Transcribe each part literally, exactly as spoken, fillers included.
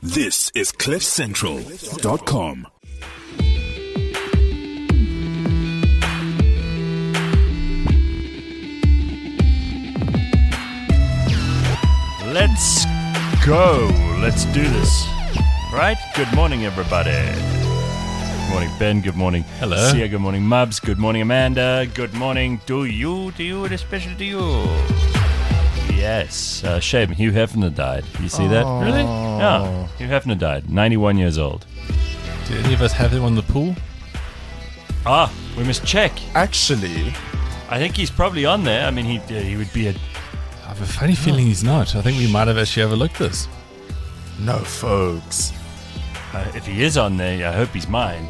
This is cliff central dot com. Let's go. Let's do this. Right? Good morning, everybody. Good morning, Ben. Good morning. Hello. Sia. Good morning, Mubs. Good morning, Amanda. Good morning to you, to you, and especially to you. Yes. Uh, shame. Hugh Hefner died. You see that? Really? Yeah. Hugh Hefner died. ninety-one years old. Do any of us have him on the pool? Ah, we must check. Actually, I think he's probably on there. I mean, he uh, he would be a... I have a funny feeling he's not. I think we might have actually overlooked this. no, folks. Uh, if he is on there, I hope he's mine.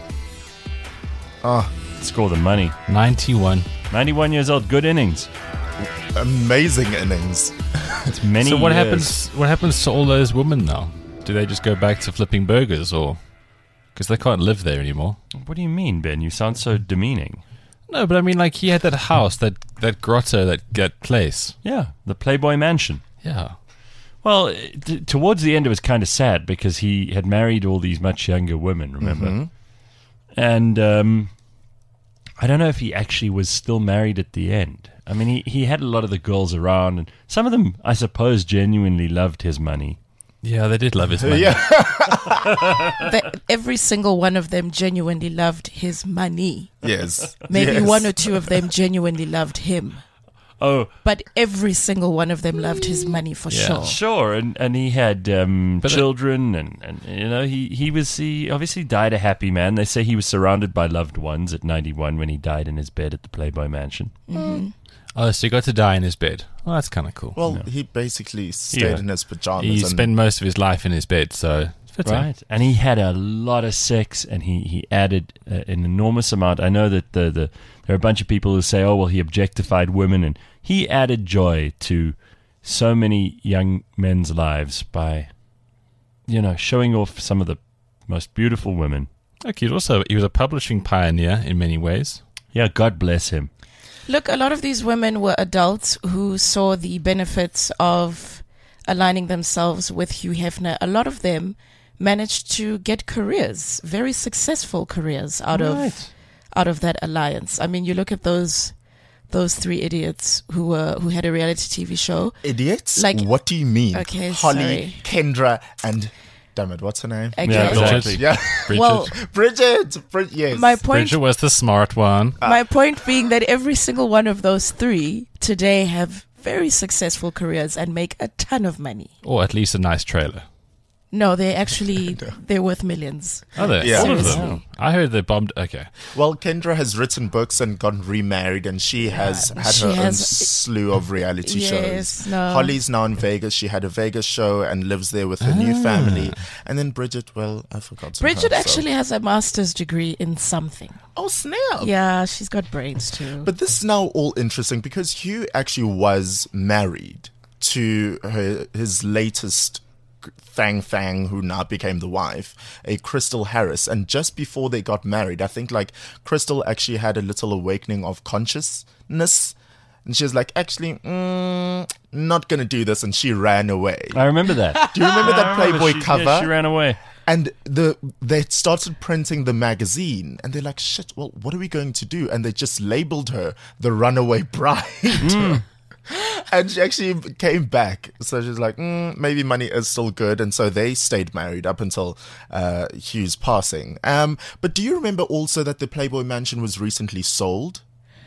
Oh, Score the money. ninety-one. ninety-one years old. Good innings. amazing innings. It's many So what years. happens? What happens to all those women now? Do they just go back to flipping burgers, or because they can't live there anymore? What do you mean, Ben? You sound so demeaning. No, but I mean, like he had that house, that that grotto, that that place. Yeah, the Playboy Mansion. Yeah. Well, t- towards the end, it was kind of sad because he had married all these much younger women, remember? Mhm. And um, I don't know if he actually was still married at the end. I mean, he, he had a lot of the girls around, and some of them, I suppose, genuinely loved his money. Yeah, they did love his money. Yeah. The, every single one of them genuinely loved his money. Yes. Maybe yes. one or two of them genuinely loved him. Oh, But every single one of them loved his money for Yeah. sure. sure, and and he had um, But it- children, and, and you know he he was he obviously died a happy man. They say he was surrounded by loved ones at ninety-one when he died in his bed at the Playboy Mansion. Oh, so he got to die in his bed. Well, that's kind of cool. Well, he basically stayed Yeah. in his pajamas. He and spent most of his life in his bed, so it's fitting. Right, and he had a lot of sex, and he he added uh, an enormous amount. I know that the the there are a bunch of people who say, oh well, he objectified women, and he added joy to so many young men's lives by, you know, showing off some of the most beautiful women. Okay, he was also he was a publishing pioneer in many ways. Yeah, God bless him. Look, a lot of these women were adults who saw the benefits of aligning themselves with Hugh Hefner. A lot of them managed to get careers, very successful careers out of out of that alliance. I mean, you look at those those three idiots who were who had a reality T V show. idiots? Like- what do you mean? Okay, Holly, sorry. Kendra, and damn it, what's her name? Okay. Yeah, Bridget. exactly. Yeah, Bridget. Well, Bridget. Brid- yes. my point Bridget was the smart one. my point being that every single one of those three today have very successful careers and make a ton of money. Or at least a nice trailer. No, they actually they're worth millions. Are they? Yeah. All of Seriously. them. I heard they bombed. Okay. Well, Kendra has written books and gotten remarried, and she has had she her own has- slew of reality Yes, shows. no. Holly's now in Vegas. She had a Vegas show and lives there with her new family. And then Bridget, well, I forgot. Bridget her, so- actually has a master's degree in something. Oh, snap. Yeah, she's got brains too. But this is now all interesting because Hugh actually was married to her, his latest Fang Fang, who now became the wife, a Crystal Harris. And just before they got married, I think like Crystal actually had a little awakening of consciousness. And she was like, actually, mm, not going to do this. And she ran away. I remember that. Do you remember that I remember Playboy she, cover? Yeah, she ran away. And the they started printing the magazine, and they're like, "Shit! Well, what are we going to do?" And they just labeled her the runaway bride. And she actually came back, so she's like, mm, maybe money is still good, and so they stayed married up until uh, Hugh's passing. Um, but do you remember also that the Playboy Mansion was recently sold?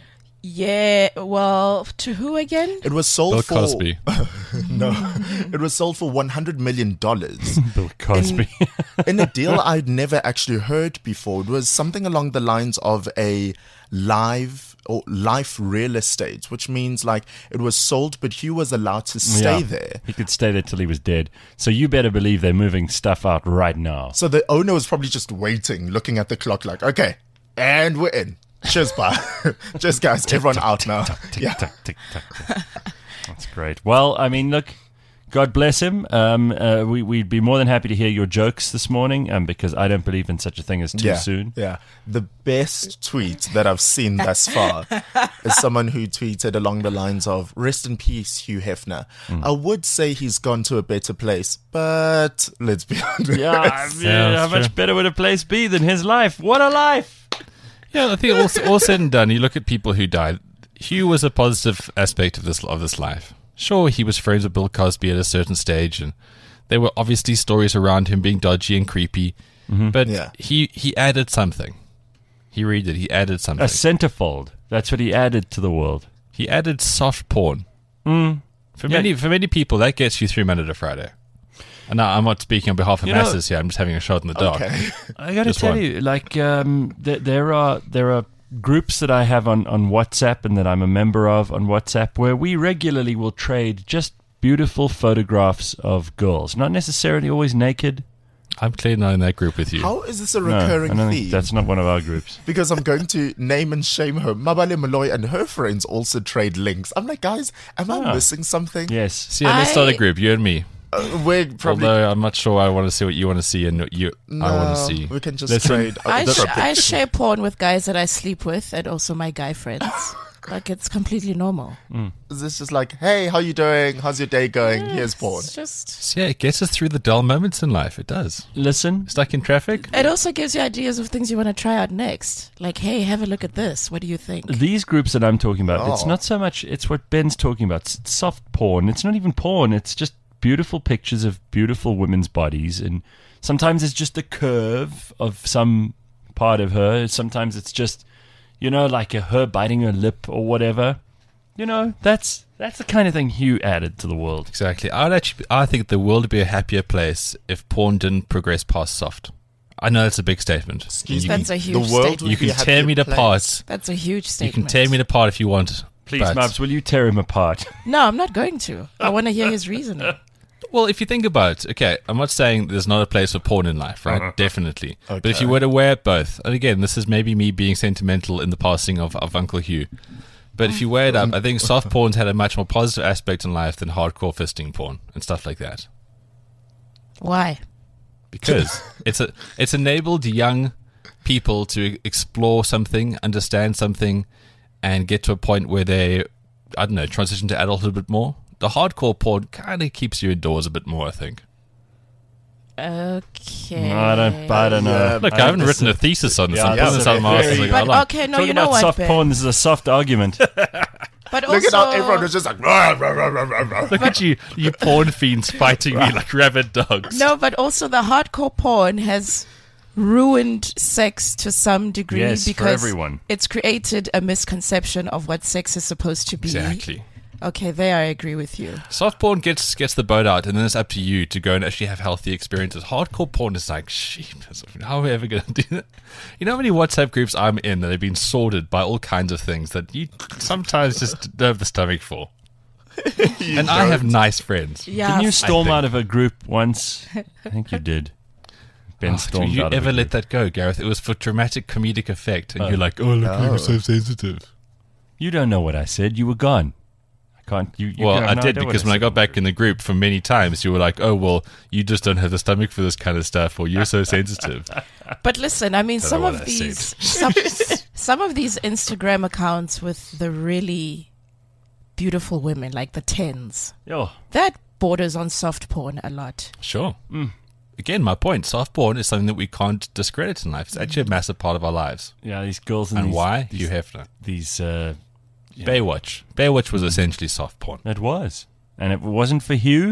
yeah, well, to who again? It was sold Bill for Cosby. no, it was sold for one hundred million dollars. Bill Cosby. In a deal I'd never actually heard before. It was something along the lines of a live or life real estate, which means like it was sold, but Hugh was allowed to stay Yeah. there. He could stay there till he was dead. So you better believe they're moving stuff out right now. So the owner was probably just waiting, looking at the clock like, okay, and we're in. Cheers, bye. Cheers, guys. Everyone out now. Tick Yeah. tock, tick tock. Tick. That's great. Well, I mean, look, God bless him. Um, uh, we, we'd be more than happy to hear your jokes this morning, um, because I don't believe in such a thing as too yeah, soon. Yeah. The best tweet that I've seen thus far is someone who tweeted along the lines of, "Rest in peace, Hugh Hefner. Mm. I would say he's gone to a better place, but let's be honest." Yeah, I mean, Yeah, how that's much true. better would a place be than his life? What a life! Yeah, I think all, all said and done, you look at people who died. Hugh was a positive aspect of this of this life. Sure, he was friends with Bill Cosby at a certain stage, and there were obviously stories around him being dodgy and creepy. But Yeah. he, he added something. He really did. He added something. A centerfold. That's what he added to the world. He added soft porn. Mm. For Yeah. many for many people, that gets you through Monday to Friday. And now I'm not speaking on behalf of You know- masses here. I'm just having a shot in the dark. Okay. I got to Just tell one. you, like, um, th- there are there are groups that I have on, on WhatsApp and that I'm a member of on WhatsApp where we regularly will trade just beautiful photographs of girls, not necessarily always naked. I'm clearly not in that group with you. How is this a No, recurring I don't theme? think that's not one of our groups. Because I'm going to name and shame her. Mabale Malloy and her friends also trade links. I'm like, guys, am I Ah. missing something? Yes. So yeah, let's start a I- group, you and me. Uh, we're probably. Although I'm not sure I want to see what you want to see and what you I want to No, see. We can just Listen, trade. I, other sh- I pictures. share porn with guys that I sleep with and also my guy friends. Like, it's completely normal. Is this just like, hey, how you doing? How's your day going? Here's porn. It's just. So yeah, it gets us through the dull moments in life. It does. Listen, Stuck in traffic? It also gives you ideas of things you want to try out next. Like, hey, have a look at this. What do you think? these groups that I'm talking about, it's Oh. not so much, it's what Ben's talking about. It's it's soft porn. It's not even porn. It's just beautiful pictures of beautiful women's bodies. And sometimes it's just the curve of some part of her. Sometimes it's just, you know, like a, her biting her lip or whatever. You know, that's that's the kind of thing Hugh added to the world. Exactly. I'd actually, I think the world would be a happier place if porn didn't progress past soft. I know that's a big statement. Excuse you me. That's a huge the world statement. would You be can a tear me happier apart. place. That's a huge You statement. can tear me apart if you want. Please, but- Mubs, will you tear him apart? No, I'm not going to. I want to hear his reasoning. Well, if you think about it, okay, I'm not saying there's not a place for porn in life, right? Definitely. But if you Okay. were to wear it both, and again, this is maybe me being sentimental in the passing of, of Uncle Hugh, but if you wear it up, I think soft porn's had a much more positive aspect in life than hardcore fisting porn and stuff like that. Why? Because it's a it's enabled young people to explore something, understand something, and get to a point where they, I don't know, transition to adulthood a bit more. The hardcore porn kind of keeps you indoors a bit more, I think. Okay. I don't, I don't know. Yeah, Look, I, I- haven't this written a is- thesis on this. yeah, I'm putting this this is out of my very- arse as I go But along. okay, no, Talking you know about what, soft Ben? porn, this is a soft argument. But Look at also, how everyone is just like, rah, rah, rah, rah, rah, rah. Look at you, you porn fiends fighting me like rabid dogs. no, but also the hardcore porn has ruined sex to some degree Yes, for because everyone. it's created a misconception of what sex is supposed to be. Exactly. Okay, there I agree with you. Soft porn gets gets the boat out, and then it's up to you to go and actually have healthy experiences. Hardcore porn is like, sheep, how are we ever going to do that? You know how many WhatsApp groups I'm in that have been sorted by all kinds of things that you sometimes just don't have the stomach for? And I have nice friends. Yeah. Didn't you storm think. out of a group once? I think you did. Ben Oh, stormed do you out ever of a let group. that go, Gareth? It was for dramatic comedic effect, and you're like, oh, look, I'm so sensitive. You don't know what I said. You were gone. I can't. You, you Well, have I no did idea what because when I said. got back in the group for many times, you were like, "Oh, well, you just don't have the stomach for this kind of stuff, or you're so sensitive." But listen, I mean, Don't some know of what I these some, some of these Instagram accounts with the really beautiful women, like the tens, Yo, that borders on soft porn a lot. Sure. Again, my point: soft porn is something that we can't discredit in life. It's actually a massive part of our lives. yeah, these girls and, And these, why? These, You have to. these. Uh, yeah. Baywatch. Baywatch was essentially soft porn. It was, and if it wasn't for Hugh,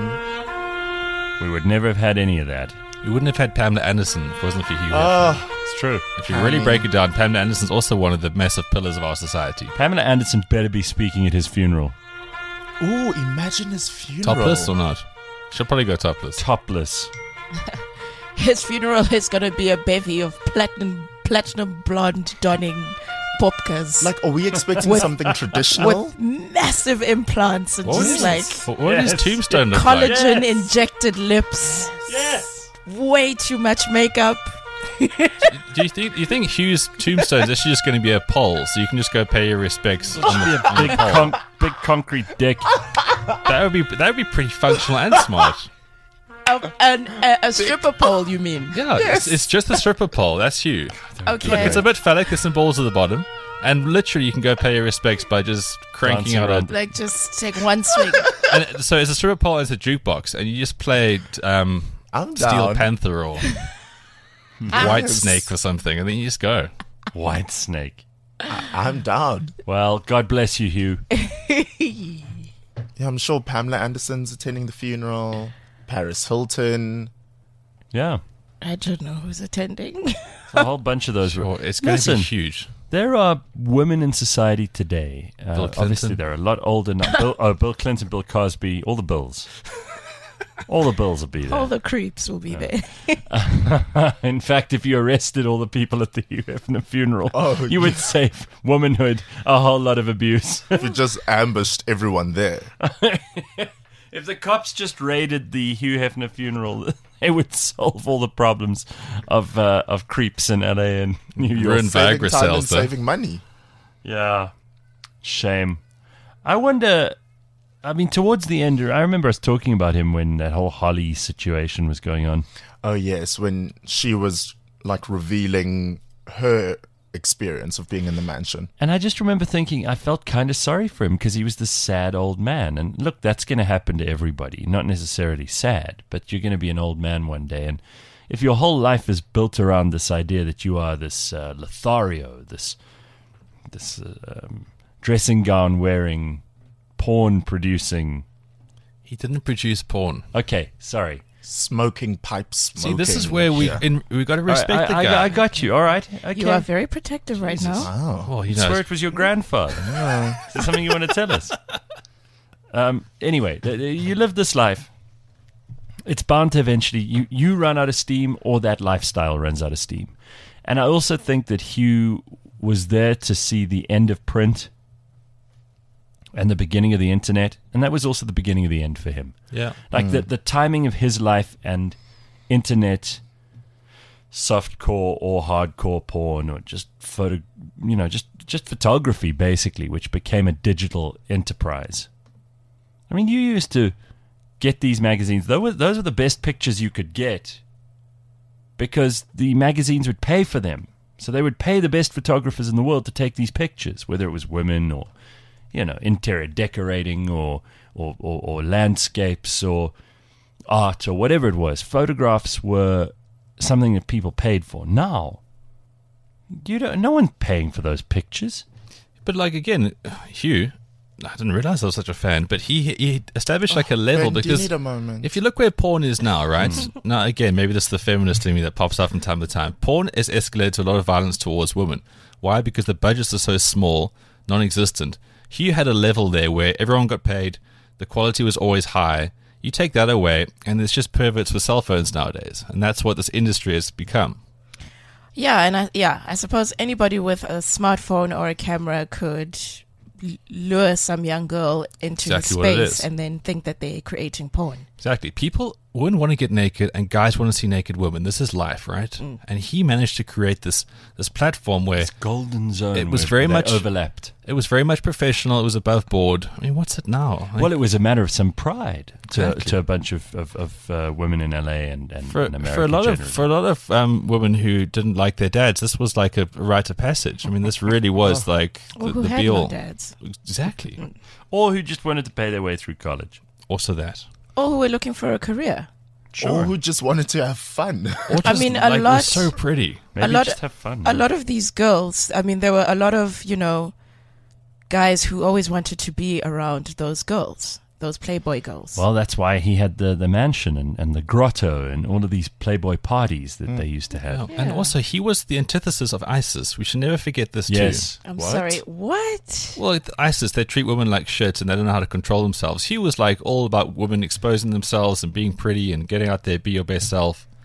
Mm-hmm. we would never have had any of that. We wouldn't have had Pamela Anderson if it wasn't for Hugh Hefner. Ah, It's true. If you really Pammy. break it down, Pamela Anderson's also one of the massive pillars of our society. Pamela Anderson better be speaking at his funeral, ooh, imagine his funeral. Topless or not? She'll probably go topless. topless. His funeral is going to be a bevy of platinum platinum blonde donning popkas Like, are we expecting With- something traditional? with massive implants and What just is like What what does Yes. Tombstone look like? collagen Yes. injected lips. Yes. Way too much makeup. Do you think you think Hugh's tombstone is actually just going to be a pole, so you can just go pay your respects on the, on the Big, pole? con- big concrete dick. That would be that would be pretty functional and smart. A, an, a, a stripper pole, you mean? Yeah, it's, it's just a stripper pole. That's you. Okay. Look, it's a bit phallic. There's some balls at the bottom, and literally you can go pay your respects by just cranking Dancing out a. around. Like, just take one swing. And so it's a stripper pole. It's a jukebox, and you just played um, I'm Steel down. Panther or White Snake or something, and then you just go. White Snake. I'm down. Well, God bless you, Hugh. Yeah, I'm sure Pamela Anderson's attending the funeral. Paris Hilton. Yeah. I don't know who's attending. A whole bunch of those. Sure, it's going to Listen, be huge. there are women in society today. Uh, Bill Clinton. obviously, they're a lot older now. Bill, oh, Bill Clinton, Bill Cosby, all the Bills. All the Bills will be there. All the creeps will be there. In fact, if you arrested all the people at the Hugh Hefner funeral, Oh, you would save womanhood a whole lot of abuse. If you just ambushed everyone there. If the cops just raided the Hugh Hefner funeral, they would solve all the problems of uh, of creeps in L A and New York. Ruin Saving Viagra time and sales, though. saving money. Yeah. Shame. I wonder, I mean, towards the end, I remember us talking about him when that whole Holly situation was going on. Oh, yes, when she was like revealing her experience of being in the mansion. And I just remember thinking, I felt kind of sorry for him because he was this sad old man. And look, that's going to happen to everybody. Not necessarily sad, but you're going to be an old man one day. And if your whole life is built around this idea that you are this uh, Lothario, this this uh, um, dressing gown wearing, porn producing. He didn't produce porn. Okay, sorry. Smoking pipes. See, this is smoking- where we Yeah. in, we got to respect I, the I, guy. I, I got you. All right. Okay. You are very protective right now. Wow. well, he I swear knows. it was your grandfather. Is there something you want to tell us? Um, anyway, th- th- you live this life. It's bound to eventually, you, you run out of steam or that lifestyle runs out of steam. And I also think that Hugh was there to see the end of print and the beginning of the internet. And that was also the beginning of the end for him. Yeah. Like the, the timing of his life and internet softcore or hardcore porn or just photo, you know, just, just photography basically, which became a digital enterprise. I mean, you used to get these magazines. Those were, those were the best pictures you could get because the magazines would pay for them. So they would pay the best photographers in the world to take these pictures, whether it was women or, you know, interior decorating or, or, or, or landscapes or art or whatever it was. Photographs were something that people paid for. Now, you don't, no one's paying for those pictures. But like again, Hugh, I didn't realize I was such a fan. But he he established like a level Ben, do you because need a moment? if you look where porn is now, right? Now again, maybe this is the feminist in me that pops up from time to time. Porn has escalated to a lot of violence towards women. Why? Because the budgets are so small, non-existent. Hugh had a level there where everyone got paid, the quality was always high. You take that away, and there's just perverts with cell phones nowadays, and that's what this industry has become. Yeah, and I, yeah, I suppose anybody with a smartphone or a camera could l- lure some young girl into Exactly what it space is. and then think that they're creating porn. Exactly. People women want to get naked, and guys want to see naked women. This is life, right? And he managed to create this this platform where Golden zone. It was where very they much- overlapped. it was very much professional. It was above board. I mean, what's it now? Like, Well, it was a matter of some pride to, Exactly. to a bunch of, of, of uh, women in L A and, and for, in America for a lot of generally. for a lot of um, women who didn't like their dads, this was like a rite of passage. I mean, this really was like Or the, who the had be no all. dads. Exactly. Or who just wanted to pay their way through college. Also that. Or who were looking for a career. Or who just wanted to have fun. Or I just, mean, a like, was lot- so pretty. Maybe lot- just have fun. A lot of these girls, I mean, there were a lot of, you know, guys who always wanted to be around those girls, those Playboy girls. Well, that's why he had the, the mansion and, and the grotto and all of these Playboy parties that they used to have. Yeah. And Yeah. also, he was the antithesis of ISIS. We should never forget this Yes. I'm What? sorry, what? too. Well, with ISIS, they treat women like shit and they don't know how to control themselves. He was like all about women exposing themselves and being pretty and getting out there, be your best self.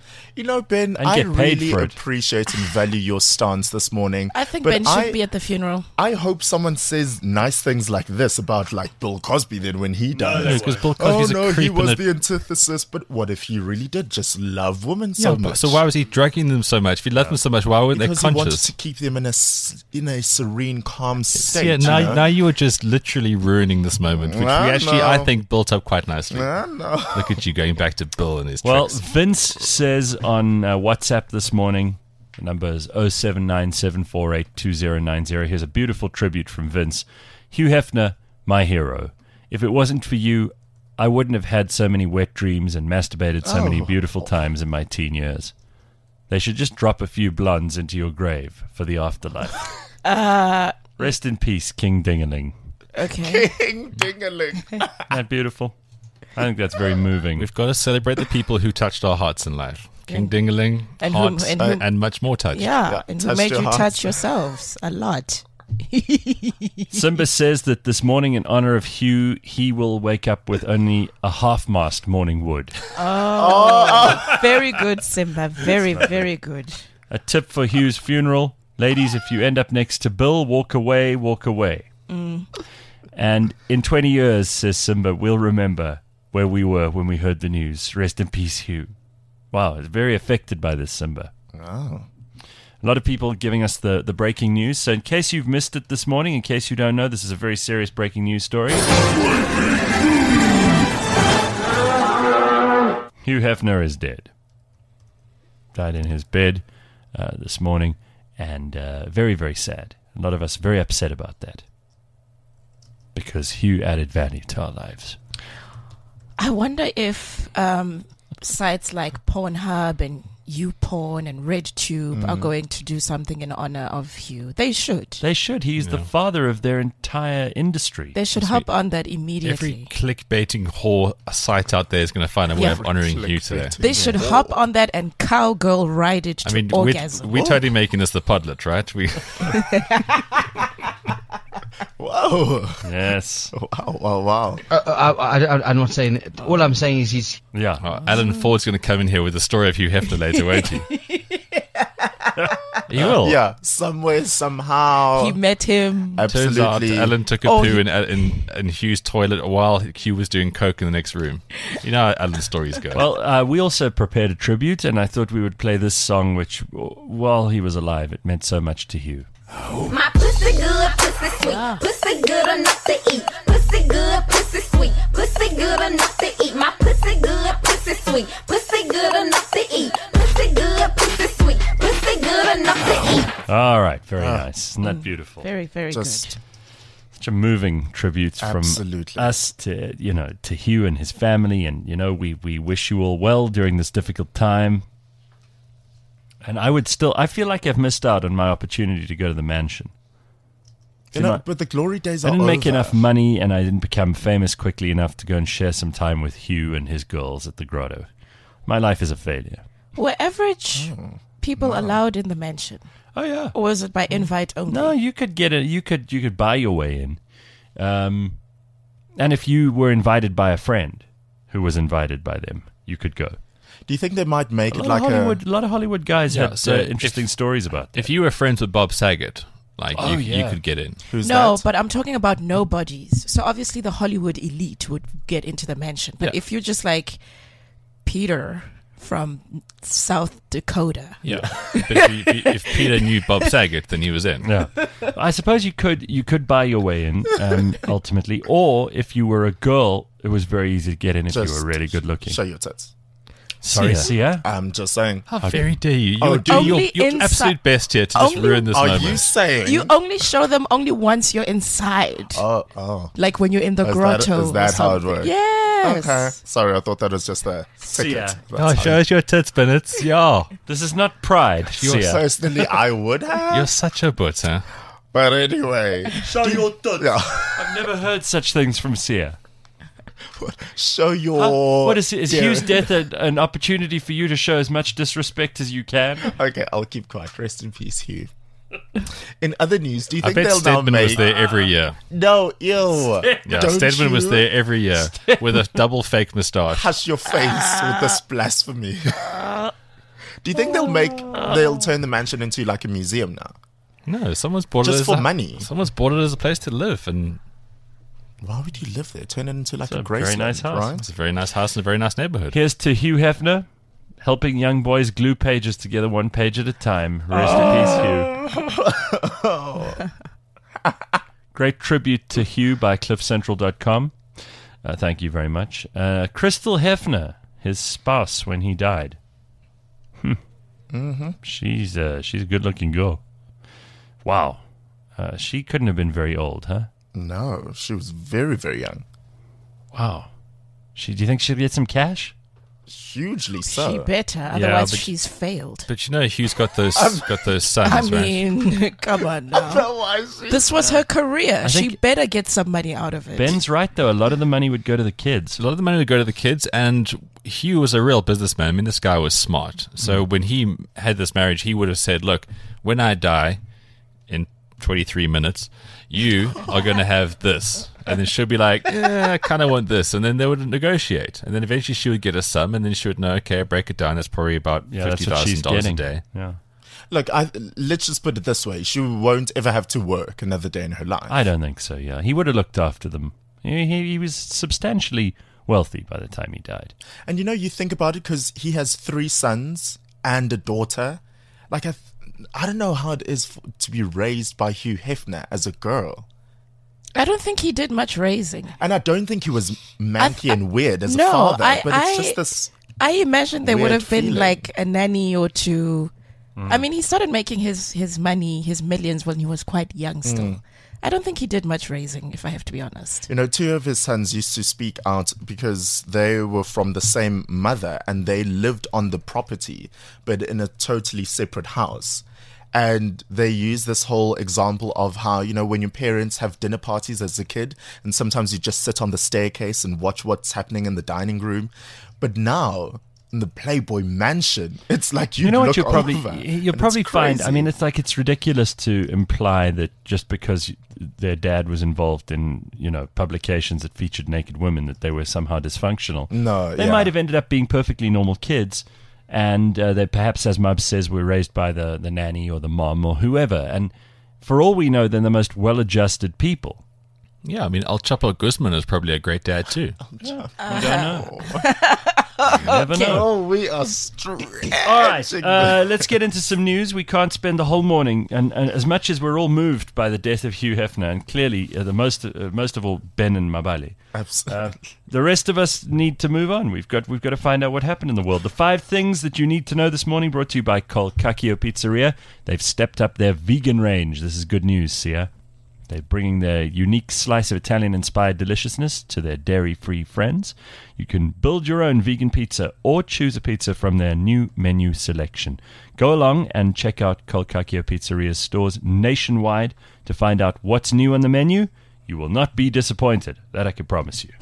You know, Ben, And I get paid really for it. appreciate and value your stance this morning. I think but Ben should I, be at the funeral. I hope someone says nice things like this about like Bill Cosby then when he dies. because Bill Oh Cosby's no, a he creep was and a the antithesis. But what if he really did just love women Yeah, so but- much? so why was he drugging them so much? If he loved them so much, why weren't Because they he wanted conscious? to keep them in a s- in a serene, calm state. Yeah, now, you know? now you are just literally ruining this moment, which I we actually, I know. think, built up quite nicely. I know. Look at you going back to Bill and his Well, tricks. Vince says on uh, WhatsApp this morning, the number is oh seven nine seven four eight two oh nine oh. Here's a beautiful tribute from Vince. Hugh Hefner, my hero. If it wasn't for you, I wouldn't have had so many wet dreams and masturbated so many Oh. beautiful times in my teen years. They should just drop a few blondes into your grave for the afterlife. Uh, Rest in peace, King Dingaling. okay. Ding ding-a-ling. Isn't that beautiful? I think that's very moving. We've got to celebrate the people who touched our hearts in life. King Dingaling, And whom- hearts, and and, whom- much more touch. Yeah, Yeah, and who touched made your you hearts. touch yourselves a lot. Simba says that this morning, in honor of Hugh, he will wake up with only a half-mast morning wood. Very good, Simba. Very, very good. A tip for Hugh's funeral. Ladies, if you end up next to Bill, walk away, walk away. And in twenty years, says Simba, we'll remember where we were when we heard the news. Rest in peace, Hugh. Wow, it's very affected by this, Simba. Oh. A lot of people giving us the, the breaking news. So in case you've missed it this morning, in case you don't know, this is a very serious breaking news story. Hugh Hefner is dead. Died in his bed uh, this morning, and uh, very, very sad. A lot of us very upset about that because Hugh added value to our lives. I wonder if um, sites like Pornhub and YouPorn and RedTube Mm. are going to do something in honor of Hugh. They should. They should. He's the father of their entire industry. They should hop on that immediately. Every clickbaiting whore site out there is going to find a way Yeah. of honoring Hugh today. Clickbaiting. They should hop on that and cowgirl ride it to I mean, we're, orgasm. we're totally making this the Podlet, right? We Whoa. Yes. Wow, wow, wow. Uh, I, I, I, I'm not saying. All I'm saying is he's. Yeah. Oh, Alan Ford's going to come in here with the story of Hugh Hefner later, won't he? He will. Yeah, somewhere, somehow. He met him. Turns out Absolutely. Alan took a Oh, poo he- in, in, in Hugh's toilet while Hugh was doing coke in the next room. You know how Alan's stories go. Well, uh, we also prepared a tribute, and I thought we would play this song, which, w- while he was alive, it meant so much to Hugh. My pussy good, pussy sweet, pussy good enough to eat. Pussy good, pussy sweet, pussy good enough to eat. My pussy good, pussy sweet, pussy good enough to eat. Pussy good, pussy sweet, pussy good enough to eat. All right, very nice. Isn't that beautiful? Very, very Just good. Such a moving tribute Absolutely. from us to, you know, to Hugh and his family, and, you know, we, we wish you all well during this difficult time. And I would still, I feel like I've missed out on my opportunity to go to the mansion. you know, not- but the glory days I are didn't make over. enough money, and I didn't become famous quickly enough to go and share some time with Hugh and his girls at the grotto. My life is a failure. Were average people allowed in the mansion? Oh yeah. Or was it by invite only? No, you could get it. You could you could buy your way in, um, and if you were invited by a friend who was invited by them, you could go. Do you think they might make A it lot, like of Hollywood, a... a lot of Hollywood guys Yeah, had so uh, if- interesting stories about that. if you were friends with Bob Saget, like Oh, you, yeah. you could get in. Who's No, that? but I'm talking about nobodies. So obviously the Hollywood elite would get into the mansion. But Yeah. if you're just like Peter from South Dakota, Yeah. But if, you, if, if Peter knew Bob Saget, then he was in. yeah, I suppose you could you could buy your way in um, ultimately, or if you were a girl, it was very easy to get in if you Just were really good looking. Show your tits. Sorry, Sia. Sia. I'm just saying. How very dare you? Oh, You're do doing you- your, Only your inside- absolute best here to just Only- ruin this Are moment. you saying... you only show them only once you're inside. Oh, oh. Like when you're in the Is that- grotto. is or that how it something. works? Yes. Okay. Sorry, I thought that was just a ticket. Yeah. That's Oh, how- show us your tits, Bennett. Yeah. This is not pride, Sia. Personally, I would have. You're such a butt, huh? But anyway, Show your tits. yeah. I've never heard such things from Sia. Show your... Huh? What is is Yeah. Hugh's death a, an opportunity for you to show as much disrespect as you can? Okay, I'll keep quiet. Rest in peace, Hugh. In other news, do you I think bet they'll now Stedman make... was there every year. No, ew. Yeah, Don't Stedman was you there every year with a double fake moustache. Hush your face with this blasphemy. Do you think they'll make they'll turn the mansion into like a museum now? No, someone's bought Just it as for a, money. Someone's bought it as a place to live, and Why would you live there? Turn it into like It's a a very Graceland, nice house. right? it's a very nice house in a very nice neighborhood. Here's to Hugh Hefner, helping young boys glue pages together one page at a time. Rest in peace, Hugh. Great tribute to Hugh by cliff central dot com. Uh, thank you very much. Uh, Crystal Hefner, his spouse when he died. Hmm. Mm-hmm. She's, uh, she's a good-looking girl. Wow. Uh, she couldn't have been very old, huh? No, she was very, very young. Wow. She, do you think she'll get some cash? Hugely so. She better, otherwise but- she's failed. But you know, Hugh's got those got those sons, I right? mean, come on now. Otherwise, she- This was her career. She think- better get some money out of it. Ben's right, though. A lot of the money would go to the kids. A lot of the money would go to the kids, and Hugh was a real businessman. I mean, this guy was smart. So when he had this marriage, he would have said, look, when I die in twenty-three minutes, you are going to have this. And then she'll be like, yeah, I kind of want this. And then they would negotiate. And then eventually she would get a sum, and then she would know, okay, break it down. That's probably about Yeah, fifty that's what she's thousand dollars a getting. day. Yeah. Look, I, let's just put it this way. She won't ever have to work another day in her life. I don't think so, yeah. He would have looked after them. He, he, he was substantially wealthy by the time he died. And you know, you think about it because he has three sons and a daughter. Like, I, th- I don't know how it is f to be raised by Hugh Hefner as a girl. I don't think he did much raising. And I don't think he was manky I- and weird as no, a father. I- but it's I- just this... I imagine there would Weird have been feeling. like a nanny or two. I mean, he started making his, his money, his millions when he was quite young still. I don't think he did much raising, if I have to be honest. You know, two of his sons used to speak out because they were from the same mother and they lived on the property, but in a totally separate house. And they use this whole example of how, you know, when your parents have dinner parties as a kid, and sometimes you just sit on the staircase and watch what's happening in the dining room. But now, in the Playboy mansion, it's like you, You know look what you'll probably over, you'll and probably it's find. I crazy. mean, it's like it's ridiculous to imply that just because their dad was involved in you know publications that featured naked women that they were somehow dysfunctional. No, they yeah. might have ended up being perfectly normal kids, and uh, they perhaps, as Mubs says, were raised by the the nanny or the mom or whoever. And for all we know, they're the most well-adjusted people. Yeah, I mean, El Chapo Guzman is probably a great dad, too. We don't know. You never know. Oh, we are stretching. All right, uh, let's get into some news. We can't spend the whole morning, and, and as much as we're all moved by the death of Hugh Hefner, and clearly uh, the most, uh, most of all, Ben and Mabale, Absolutely. uh, the rest of us need to move on. We've got, we've got to find out what happened in the world. The five things that you need to know this morning, brought to you by Colcacchio Pizzeria. They've stepped up their vegan range. This is good news, Sia. They're bringing their unique slice of Italian-inspired deliciousness to their dairy-free friends. You can build your own vegan pizza or choose a pizza from their new menu selection. Go along and check out Colcacchio Pizzeria's stores nationwide to find out what's new on the menu. You will not be disappointed. That I can promise you.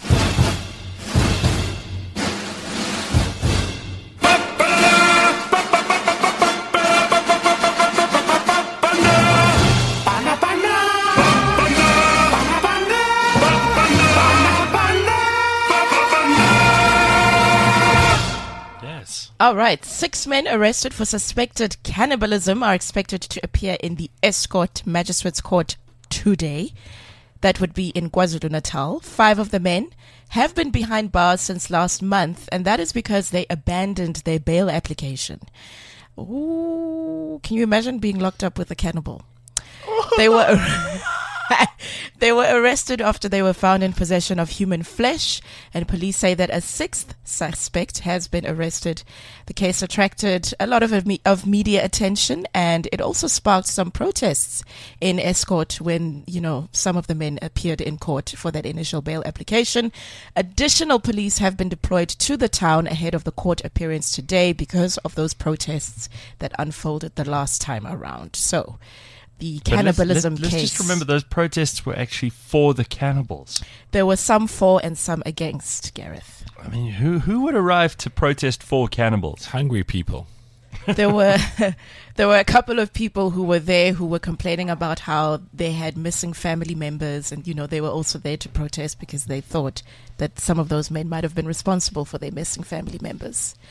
Yes. All right. Six men arrested for suspected cannibalism are expected to appear in the Escort Magistrates Court today. That would be in KwaZulu-Natal. Five of the men have been behind bars since last month, and that is because they abandoned their bail application. Ooh, can you imagine being locked up with a cannibal? They were they were arrested after they were found in possession of human flesh, and police say that a sixth suspect has been arrested. The case attracted a lot of of media attention, and it also sparked some protests in Escort when, you know, some of the men appeared in court for that initial bail application. Additional police have been deployed to the town ahead of the court appearance today because of those protests that unfolded the last time around. So the But let's- cannibalism let's, let's case. just remember those protests were actually for the cannibals. There were some for and some against, Gareth. I mean, who who would arrive to protest for cannibals? Hungry people. There were there were a couple of people who were there who were complaining about how they had missing family members, and you know they were also there to protest because they thought that some of those men might have been responsible for their missing family members.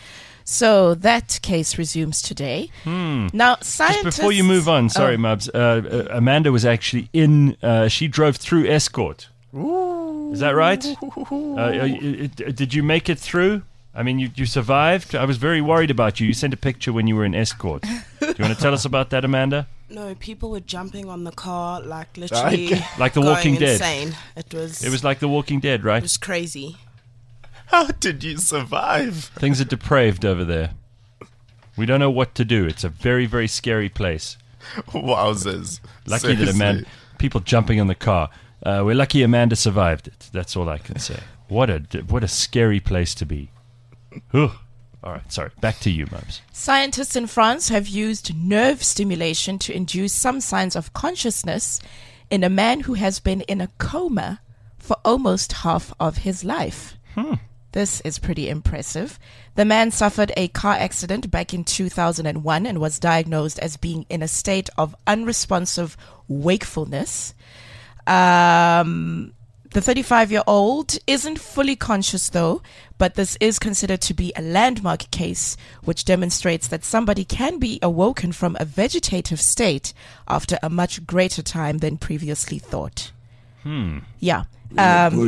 So that case resumes today. Now, scientists... Just before you move on, sorry, Oh. Mubs, uh, uh, Amanda was actually in, uh, she drove through escort. Is that right? Uh, uh, y- y- did you make it through? I mean, you, you survived? I was very worried about you. You sent a picture when you were in escort. Do you want to tell us about that, Amanda? No, people were jumping on the car like literally Like The going Walking Dead. insane. It was It was like The Walking Dead, it right? was crazy. How did you survive? Things are depraved over there. We don't know what to do. It's a very, very scary place. Wowzers. Lucky that Seriously. Amanda, people jumping on the car. Uh, we're lucky Amanda survived it. That's all I can say. What a what a scary place to be. Ugh. All right, sorry. Back to you, Mubs. Scientists in France have used nerve stimulation to induce some signs of consciousness in a man who has been in a coma for almost half of his life. This is pretty impressive. The man suffered a car accident back in two thousand one and was diagnosed as being in a state of unresponsive wakefulness. Um, the thirty-five-year-old isn't fully conscious, though, but this is considered to be a landmark case, which demonstrates that somebody can be awoken from a vegetative state after a much greater time than previously thought. Hmm. Yeah. Um,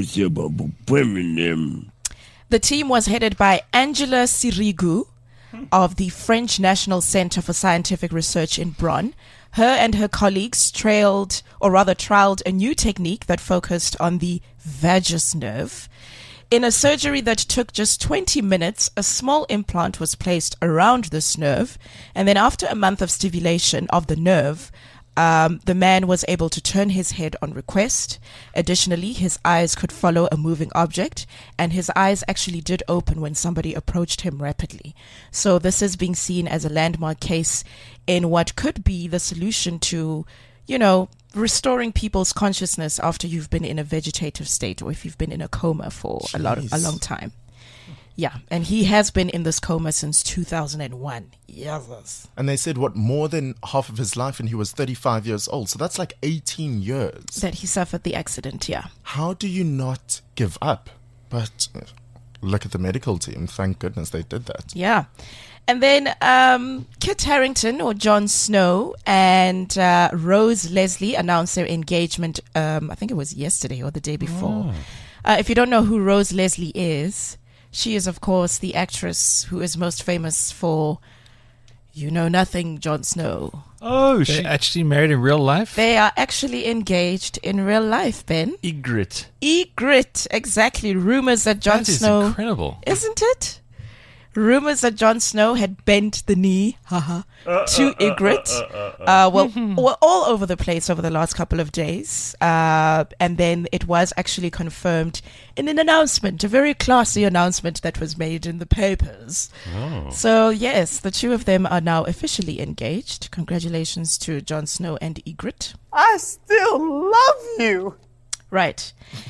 the team was headed by Angela Sirigu of the French National Center for Scientific Research in Bonn. Her and her colleagues trailed, or rather trialed, a new technique that focused on the vagus nerve. In a surgery that took just twenty minutes, a small implant was placed around this nerve, and then after a month of stimulation of the nerve, Um, the man was able to turn his head on request. Additionally, his eyes could follow a moving object, and his eyes actually did open when somebody approached him rapidly. So this is being seen as a landmark case in what could be the solution to, you know, restoring people's consciousness after you've been in a vegetative state or if you've been in a coma for a lot of, a Jeez. long time. Yeah, and he has been in this coma since two thousand one. Yes. And they said, what, more than half of his life, and he was thirty-five years old. So that's like eighteen years. That he suffered the accident, yeah. How do you not give up? But uh, look at the medical team. Thank goodness they did that. Yeah. And then um, Kit Harington, or Jon Snow, and uh, Rose Leslie announced their engagement, um, I think it was yesterday or the day before. Uh, if you don't know who Rose Leslie is, she is, of course, the actress who is most famous for You Know Nothing, Jon Snow. Oh, They she actually married in real life? They are actually engaged in real life, Ben. Ygritte. Ygritte, exactly. Rumors that Jon That is Snow... incredible. Isn't it? Rumors that Jon Snow had bent the knee haha, to Ygritte uh, well, were all over the place over the last couple of days. Uh, and then it was actually confirmed in an announcement, a very classy announcement that was made in the papers. So, yes, the two of them are now officially engaged. Congratulations to Jon Snow and Ygritte. I still love you. Right.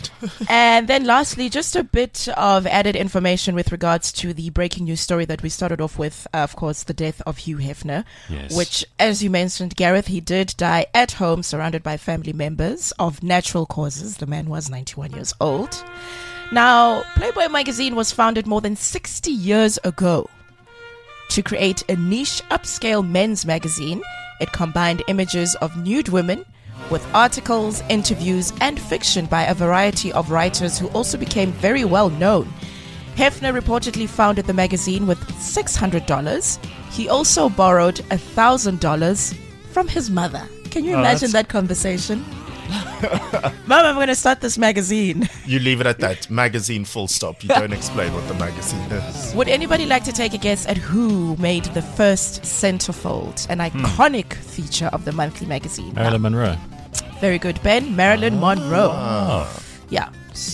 And then lastly, just a bit of added information with regards to the breaking news story that we started off with, uh, of course, the death of Hugh Hefner, Yes. which, as you mentioned, Gareth, he did die at home surrounded by family members of natural causes. The man was ninety-one years old. Now, Playboy magazine was founded more than sixty years ago to create a niche upscale men's magazine. It combined images of nude women with articles, interviews, and fiction by a variety of writers who also became very well known. Hefner reportedly founded the magazine with six hundred dollars. He also borrowed one thousand dollars from his mother. Can you Oh, imagine that's- that conversation? Mom, I'm going to start this magazine. You leave it at that. Magazine full stop. You don't explain what the magazine is. Would anybody like to take a guess at who made the first centerfold, an iconic feature of the monthly magazine? Marilyn Monroe. Very good, Ben. Marilyn Monroe. Yeah.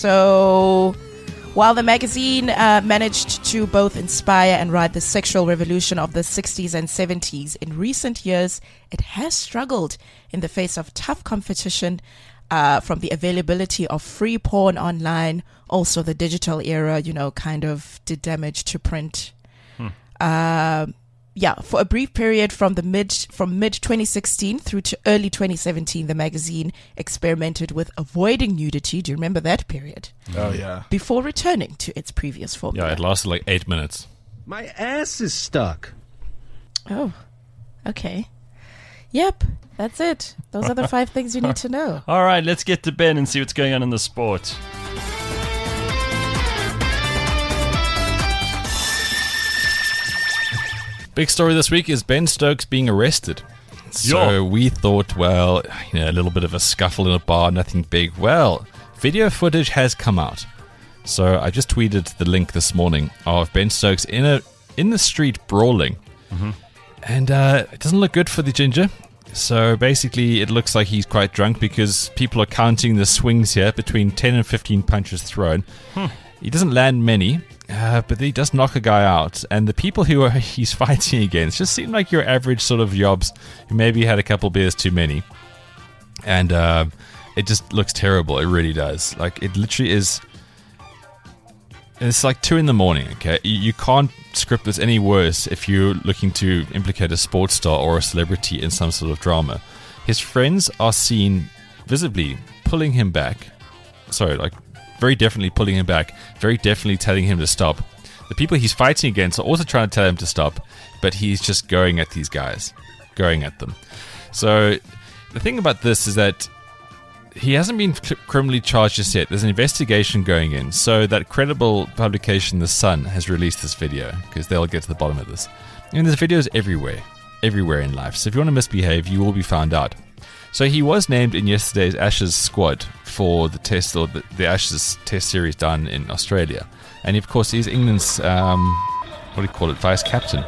So while the magazine uh, managed to both inspire and ride the sexual revolution of the sixties and seventies, in recent years, it has struggled in the face of tough competition uh, from the availability of free porn online. Also, the digital era, you know, kind of did damage to print. Uh, yeah, for a brief period from the mid from mid twenty sixteen through to early twenty seventeen, the magazine experimented with avoiding nudity. Do you remember that period? Oh, yeah. Before returning to its previous formula. Yeah, it lasted like eight minutes. My ass is stuck. Oh, okay. Yep, that's it. Those are the five things you need to know. All right, let's get to Ben and see what's going on in the sport. Big story this week is Ben Stokes being arrested. So Yo. we thought, well, you know, a little bit of a scuffle in a bar, nothing big. Well, video footage has come out. So I just tweeted the link this morning of Ben Stokes in a in the street brawling. Mm-hmm. And uh, it doesn't look good for the ginger. So basically it looks like he's quite drunk because people are counting the swings here, between ten and fifteen punches thrown. Hmm. He doesn't land many, uh, but he does knock a guy out. And the people who are, he's fighting against just seem like your average sort of yobs who maybe had a couple beers too many. And uh, it just looks terrible. It really does. Like, it literally is... It's like two in the morning, okay? You, you can't script this any worse if you're looking to implicate a sports star or a celebrity in some sort of drama. His friends are seen visibly pulling him back. Sorry, like very definitely pulling him back, very definitely telling him to stop. The people he's fighting against are also trying to tell him to stop, but he's just going at these guys, going at them. So the thing about this is that he hasn't been criminally charged just yet. There's an investigation going in. So that credible publication, The Sun, has released this video because they'll get to the bottom of this. And there's videos everywhere, everywhere in life. So if you want to misbehave, you will be found out. So he was named in yesterday's Ashes squad for the test, or the, the Ashes test series done in Australia. And of course, he's England's, um, what do you call it, vice captain.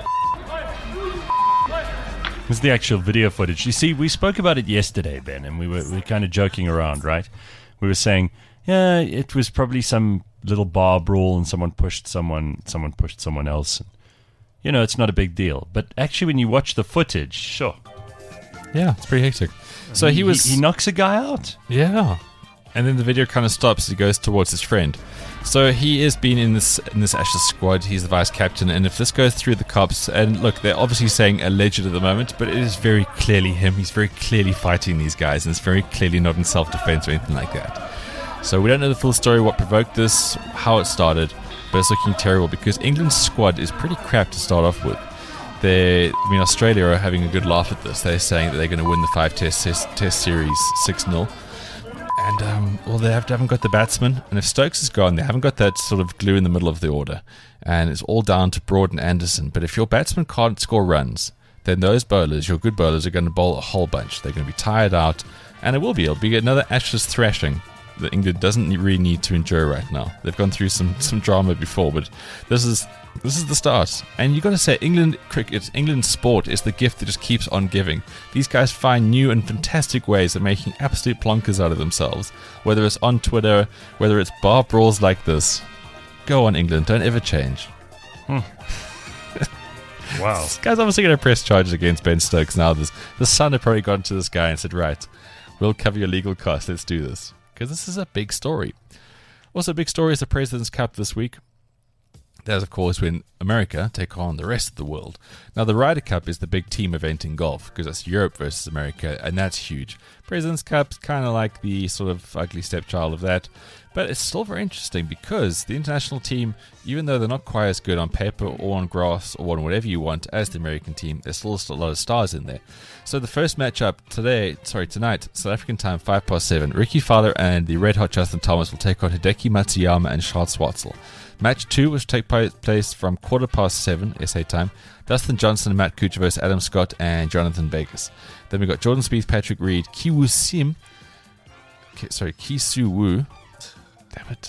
This is the actual video footage. You see, we spoke about it yesterday, Ben, and we were, we were kind of joking around, right? We were saying, yeah, it was probably some little bar brawl and someone pushed someone, someone pushed someone else. You know, it's not a big deal. But actually, when you watch the footage, sure. Yeah, it's pretty hectic. So he, he was... He, he knocks a guy out. Yeah. And then the video kind of stops. He goes towards his friend. So he has been in this in this Ashes squad. He's the vice captain. And if this goes through the cops, and look, they're obviously saying alleged at the moment, but it is very clearly him. He's very clearly fighting these guys, and it's very clearly not in self-defense or anything like that. So we don't know the full story, what provoked this, how it started, but it's looking terrible because England's squad is pretty crap to start off with. They, I mean, Australia are having a good laugh at this. They're saying that they're going to win the five test test, test series six nil. And, um, well, they have, haven't got the batsman. And if Stokes is gone, they haven't got that sort of glue in the middle of the order. And it's all down to Broad and Anderson. But if your batsman can't score runs, then those bowlers, your good bowlers, are going to bowl a whole bunch. They're going to be tired out. And it will be. It'll be another Ashes thrashing that England doesn't really need to endure right now. They've gone through some, some drama before, but this is this is the start. And you've got to say, England cricket, England sport is the gift that just keeps on giving. These guys find new and fantastic ways of making absolute plonkers out of themselves, whether it's on Twitter, whether it's bar brawls like this. Go on, England, don't ever change. Hmm. Wow. This guy's obviously going to press charges against Ben Stokes now. This, the Sun have probably gone to this guy and said, right, we'll cover your legal costs, let's do this. Because this is a big story. Also, a big story is the President's Cup this week. That is, of course, when America take on the rest of the world. Now, the Ryder Cup is the big team event in golf, because that's Europe versus America, and that's huge. President's Cup's kind of like the sort of ugly stepchild of that, but it's still very interesting because the international team, even though they're not quite as good on paper or on grass or on whatever you want as the American team, there's still a lot of stars in there. So the first matchup today, sorry, tonight, South African time, five past seven, Ricky Fowler and the red-hot Justin Thomas will take on Hideki Matsuyama and Charles Schwartzel. Match two, which take place from quarter past seven S A time, Dustin Johnson and Matt Kuchar versus Adam Scott and Jonathan Vegas. Then we got Jordan Spieth, Patrick Reed, Kiwoo Sim, sorry, Kisu Wu, damn it,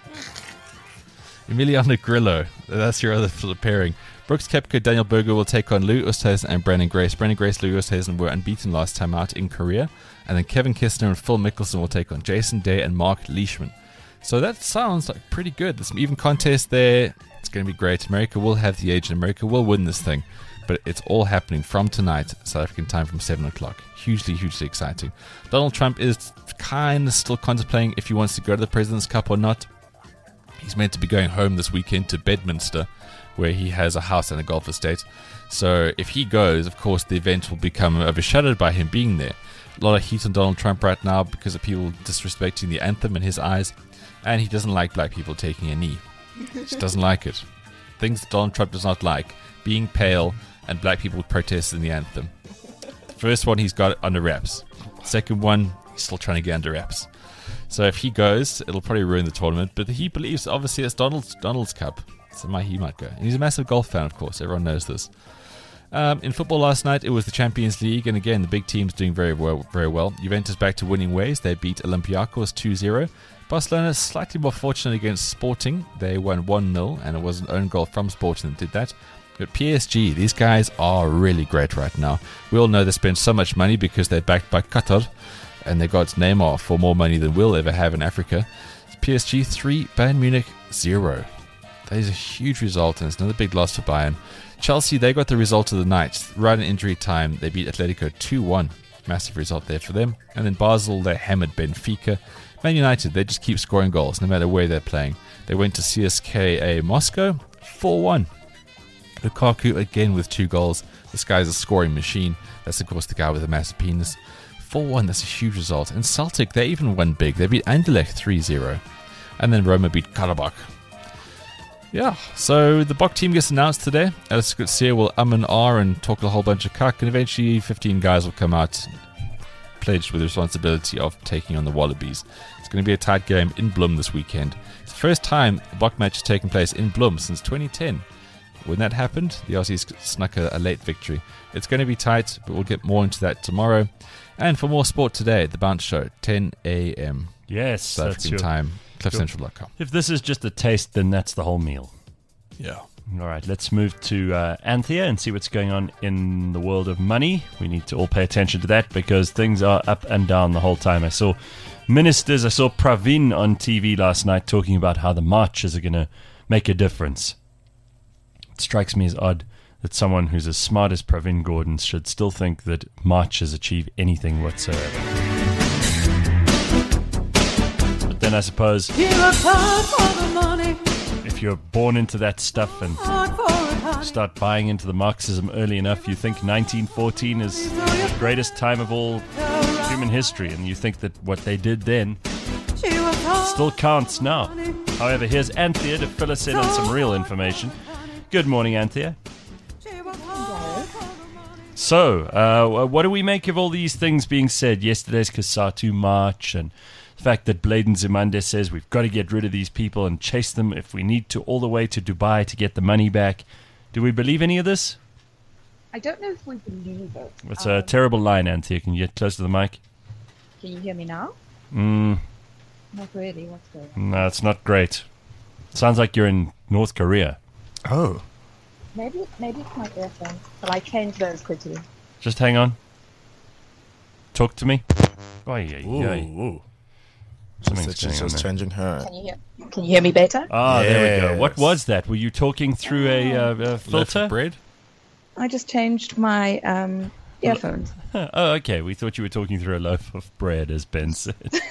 Emiliano Grillo, that's your other sort of pairing. Brooks Koepka, Daniel Berger will take on Lou Oosthuizen and Brandon Grace. Brandon Grace, Lou Oosthuizen were unbeaten last time out in Korea. And then Kevin Kistner and Phil Mickelson will take on Jason Day and Mark Leishman. So that sounds like pretty good. There's some even contest there. It's going to be great. America will have the edge and America will win this thing. But it's all happening from tonight, South African time, from seven o'clock. Hugely, hugely exciting. Donald Trump is kind of still contemplating if he wants to go to the President's Cup or not. He's meant to be going home this weekend to Bedminster, where he has a house and a golf estate. So if he goes, of course, the event will become overshadowed by him being there. A lot of heat on Donald Trump right now because of people disrespecting the anthem in his eyes. And he doesn't like black people taking a knee. He just doesn't like it. things that Donald Trump does not like: being pale and black people protesting the anthem. The first one he's got under wraps. Second one, he's still trying to get under wraps. So if he goes, it'll probably ruin the tournament. But he believes, obviously, it's Donald's Donald's Cup, so might, he might go. And he's a massive golf fan, of course. Everyone knows this. Um, in football last night, it was the Champions League, and again, the big teams doing very well. Very well. Juventus back to winning ways. They beat Olympiacos two zero. Barcelona slightly more fortunate against Sporting. They won one nil, and it was an own goal from Sporting that did that. But P S G, these guys are really great right now. We all know they spend so much money because they're backed by Qatar, and they got Neymar for more money than we'll ever have in Africa. P S G three, Bayern Munich zero. That is a huge result, and it's another big loss for Bayern. Chelsea, they got the result of the night. Right in injury time, they beat Atletico two one. Massive result there for them. And then Basel, they hammered Benfica. Man United, they just keep scoring goals no matter where they're playing. They went to C S K A Moscow, four one. Lukaku again with two goals. This guy's a scoring machine. That's, of course, the guy with the massive penis. four one, that's a huge result. And Celtic, they even won big. They beat Anderlecht three zero. And then Roma beat Karabakh. Yeah, so the Bok team gets announced today. Alice Garcia will um and ah and talk a whole bunch of cuck, and eventually fifteen guys will come out pledged with the responsibility of taking on the Wallabies. It's going to be a tight game in Bloem this weekend. It's the first time a Bok match has taken place in Bloem since twenty ten. When that happened, the Aussies snuck a, a late victory. It's going to be tight, but we'll get more into that tomorrow. And for more sport today, The Bounce Show, ten a.m. Yes, South that's African your, time, cliff your, central dot com. If this is just a taste, then that's the whole meal. Yeah. All right, let's move to uh, Anthea and see what's going on in the world of money. We need to all pay attention to that because things are up and down the whole time. I saw ministers, I saw Pravin on T V last night talking about how the marches are going to make a difference. It strikes me as odd that someone who's as smart as Pravin Gordon should still think that marches achieve anything whatsoever. But then I suppose if you're born into that stuff and start buying into the Marxism early enough, you think nineteen fourteen is the greatest time of all human history, and you think that what they did then still counts now. However, here's Anthea to fill us in on some real information. Good morning, Anthea. So, uh, what do we make of all these things being said? Yesterday's Kasatu March and the fact that Bladen Zimande says we've got to get rid of these people and chase them if we need to all the way to Dubai to get the money back. Do we believe any of this? I don't know if we believe it. It's um, a terrible line, Anthea. Can you get close to the mic? Can you hear me now? Mm, Not really. What's going on? no, it's not great. Sounds like you're in North Korea. Oh. Maybe, maybe it's my earphones, but I changed those quickly. Just hang on. Talk to me. Oh, yeah, Ooh, yeah. ooh. Something's She going on was there. changing her. Can you hear? Can you hear me better? Ah, there we go. Yes. What was that? Were you talking through a, uh, a Loaf filter? of bread? I just changed my um, earphones. Oh, okay. We thought you were talking through a loaf of bread, as Ben said.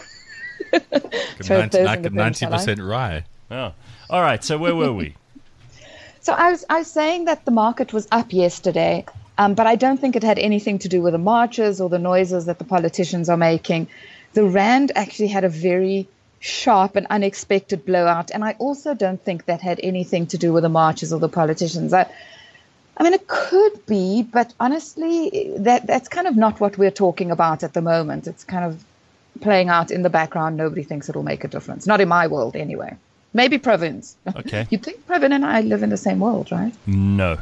Throw those in the bin, ninety shall I? percent rye. Oh. All right. So where were we? So I was I was saying that the market was up yesterday, um, but I don't think it had anything to do with the marches or the noises that the politicians are making. The rand actually had a very sharp and unexpected blowout, and I also don't think that had anything to do with the marches or the politicians. I, I mean, it could be, but honestly, that that's kind of not what we're talking about at the moment. It's kind of playing out in the background. Nobody thinks it'll make a difference. Not in my world, anyway. Maybe Province. Okay. You'd think Pravin and I live in the same world, right? No.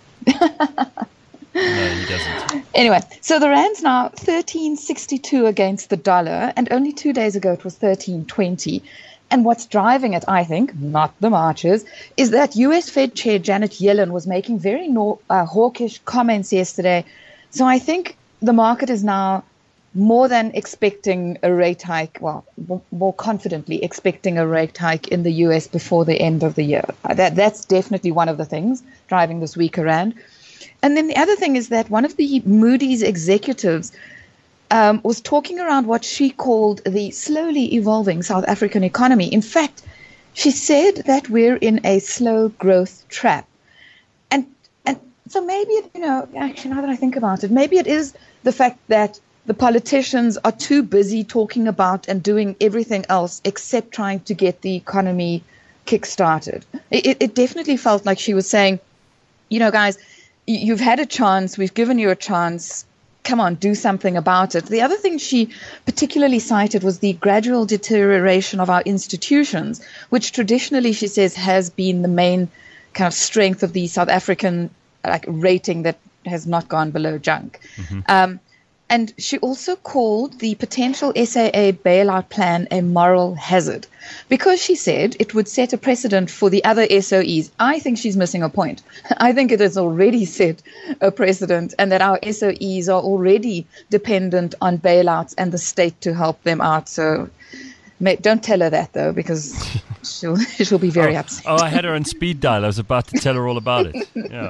No, he doesn't. Anyway, so the rand's now thirteen sixty-two against the dollar, and only two days ago it was thirteen twenty. And what's driving it, I think, not the marches, is that U S Fed Chair Janet Yellen was making very nor- uh, hawkish comments yesterday. So I think the market is now more than expecting a rate hike, well, m- more confidently expecting a rate hike in the U S before the end of the year. Uh, That That's definitely one of the things driving this weaker rand. And then the other thing is that one of the Moody's executives um, was talking around what she called the slowly evolving South African economy. In fact, she said that we're in a slow growth trap. And and so maybe, you know, actually, now that I think about it, maybe it is the fact that the politicians are too busy talking about and doing everything else except trying to get the economy kick-started. It, it, it definitely felt like she was saying, you know, guys, y- you've had a chance. We've given you a chance. Come on, do something about it. The other thing she particularly cited was the gradual deterioration of our institutions, which traditionally, she says, has been the main kind of strength of the South African like rating that has not gone below junk. Mm-hmm. Um, and she also called the potential S A A bailout plan a moral hazard because she said it would set a precedent for the other S O Es. I think she's missing a point. I think it has already set a precedent and that our S O Es are already dependent on bailouts and the state to help them out. So don't tell her that, though, because she'll, she'll be very oh, upset. Oh, I had her on speed dial. I was about to tell her all about it. Yeah.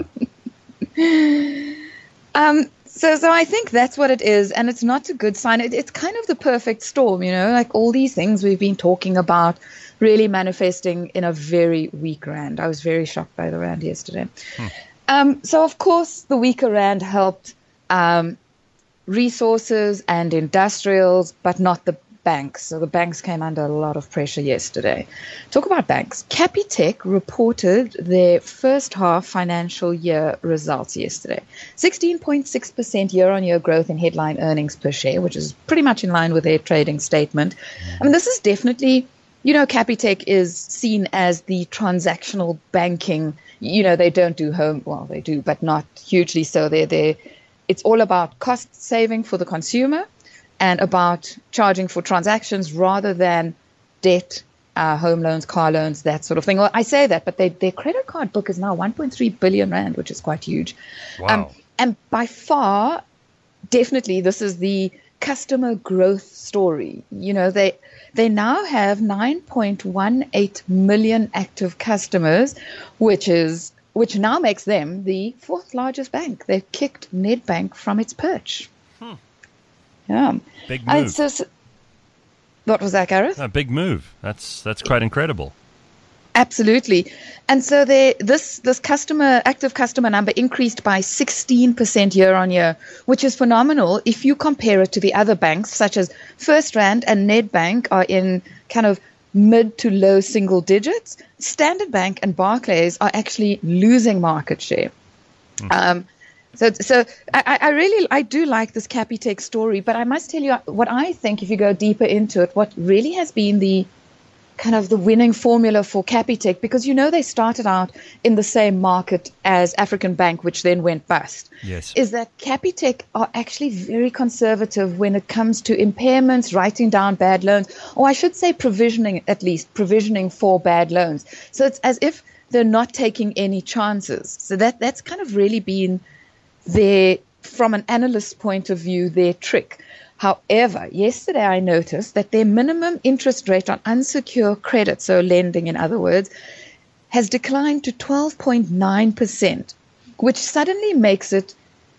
Um, so, so I think that's what it is, and it's not a good sign. It, it's kind of the perfect storm, you know, like all these things we've been talking about really manifesting in a very weak rand. I was very shocked by the rand yesterday. Hmm. Um, so, of course, the weaker rand helped um, resources and industrials, but not the banks. So the banks came under a lot of pressure yesterday. Talk about banks. Capitec reported their first half financial year results yesterday. sixteen point six percent year-on-year growth in headline earnings per share, which is pretty much in line with their trading statement. I mean, this is definitely, you know, Capitec is seen as the transactional banking. You know, they don't do home, well, they do, but not hugely so. They're, they're, it's all about cost saving for the consumer and about charging for transactions rather than debt, uh, home loans, car loans, that sort of thing. Well, I say that, but they, their credit card book is now one point three billion rand, which is quite huge. Wow. Um, and by far, definitely, this is the customer growth story. You know, they they now have nine point one eight million active customers, which is which now makes them the fourth largest bank. They've kicked Nedbank from its perch. Hmm. Yeah. Big move. So, so, what was that, Gareth? A big move. That's that's quite incredible. Absolutely. And so they, this this customer active customer number increased by sixteen percent year on year, which is phenomenal if you compare it to the other banks such as FirstRand and Nedbank are in kind of mid to low single digits. Standard Bank and Barclays are actually losing market share. Mm. Um, So, so I, I really, I do like this Capitec story, but I must tell you what I think, if you go deeper into it, what really has been the kind of the winning formula for Capitec, because, you know, they started out in the same market as African Bank, which then went bust, yes, is that Capitec are actually very conservative when it comes to impairments, writing down bad loans, or I should say provisioning, at least provisioning for bad loans. So it's as if they're not taking any chances. So that that's kind of really been their, from an analyst's point of view, their trick. However, yesterday I noticed that their minimum interest rate on unsecured credit, so lending in other words, has declined to twelve point nine percent, which suddenly makes it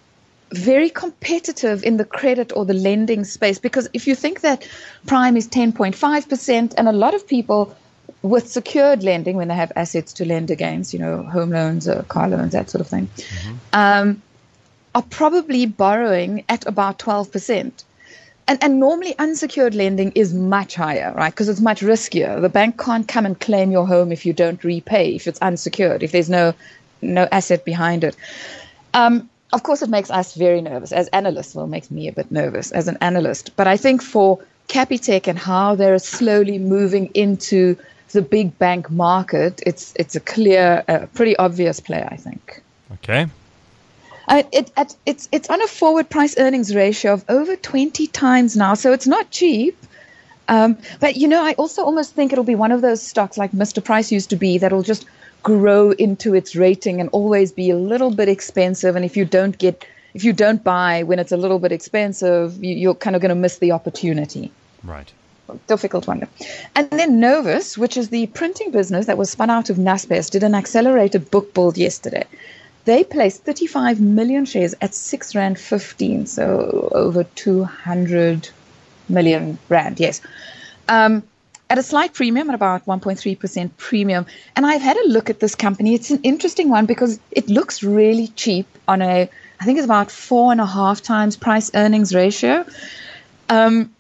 very competitive in the credit or the lending space. Because if you think that prime is ten point five percent, and a lot of people with secured lending, when they have assets to lend against, you know, home loans or car loans, that sort of thing, mm-hmm. um, are probably borrowing at about twelve percent. And, and normally unsecured lending is much higher, right? Because it's much riskier. The bank can't come and claim your home if you don't repay, if it's unsecured, if there's no no asset behind it. Um, of course, it makes us very nervous as analysts. Well, it makes me a bit nervous as an analyst. But I think for Capitec and how they're slowly moving into the big bank market, it's it's a clear, uh, pretty obvious play, I think. Okay. Uh, it, it, it's it's on a forward price earnings ratio of over twenty times now, so it's not cheap. Um, but, you know, I also almost think it'll be one of those stocks like Mister Price used to be that'll just grow into its rating and always be a little bit expensive. And if you don't get, if you don't buy when it's a little bit expensive, you, you're kind of going to miss the opportunity. Right. Difficult one. And then Novus, which is the printing business that was spun out of Naspers, did an accelerated book build yesterday. They placed thirty-five million shares at six rand fifteen, so over two hundred million rand, yes. Um, at a slight premium, at about one point three percent premium. And I've had a look at this company. It's an interesting one because it looks really cheap on a, I think it's about four and a half times price earnings ratio. Um,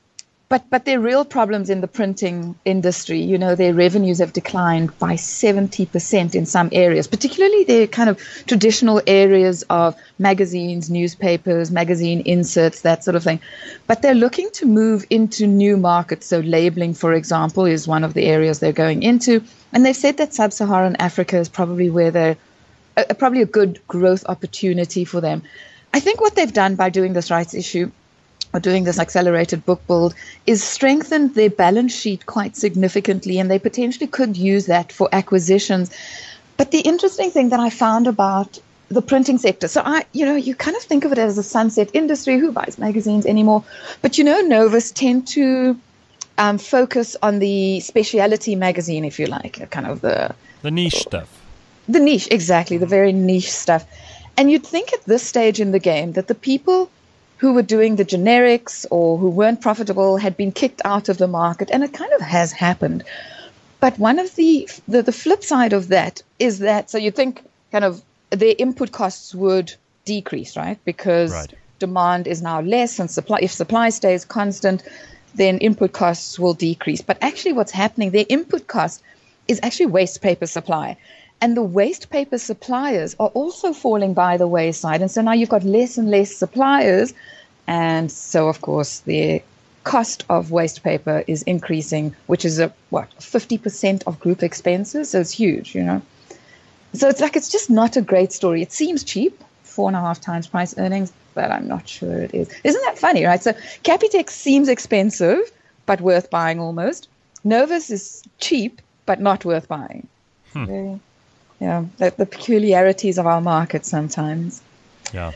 but but there are real problems in the printing industry. You know, their revenues have declined by seventy percent in some areas, particularly their kind of traditional areas of magazines, newspapers, magazine inserts, that sort of thing. But they're looking to move into new markets. So labeling, for example, is one of the areas they're going into. And they've said that sub-Saharan Africa is probably where they're a, probably a good growth opportunity for them. I think what they've done by doing this rights issue or doing this accelerated book build is strengthened their balance sheet quite significantly, and they potentially could use that for acquisitions. But the interesting thing that I found about the printing sector, so I, you know, you kind of think of it as a sunset industry. Who buys magazines anymore? But, you know, Novus tend to um, focus on the speciality magazine, if you like, kind of the... The niche stuff. The niche, exactly, the very niche stuff. And you'd think at this stage in the game that the people who were doing the generics or who weren't profitable had been kicked out of the market, and it kind of has happened. But one of the, the, the flip side of that is that, so you think kind of their input costs would decrease, right? Because right. demand is now less, and supply, if supply stays constant, then input costs will decrease. But actually what's happening, their input cost is actually waste paper supply. And the waste paper suppliers are also falling by the wayside. And so now you've got less and less suppliers. And so, of course, the cost of waste paper is increasing, which is a, what, fifty percent of group expenses. So it's huge, you know. So it's like, it's just not a great story. It seems cheap, four and a half times price earnings, but I'm not sure it is. Isn't that funny, right? So Capitec seems expensive, but worth buying almost. Novus is cheap, but not worth buying. Hmm. Very, yeah, the, the peculiarities of our market sometimes. Yeah.